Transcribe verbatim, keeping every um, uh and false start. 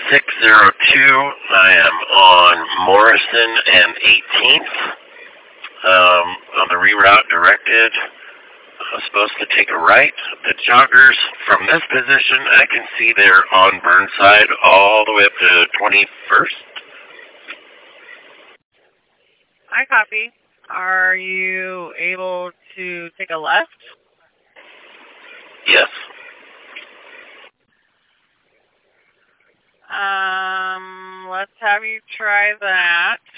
six zero two. I am on Morrison and eighteenth. Um, on the reroute directed. I'm supposed to take a right. The joggers from this position, I can see they're on Burnside all the way up to twenty-first. I copy. Are you able to take a left? Yes. Um, let's have you try that.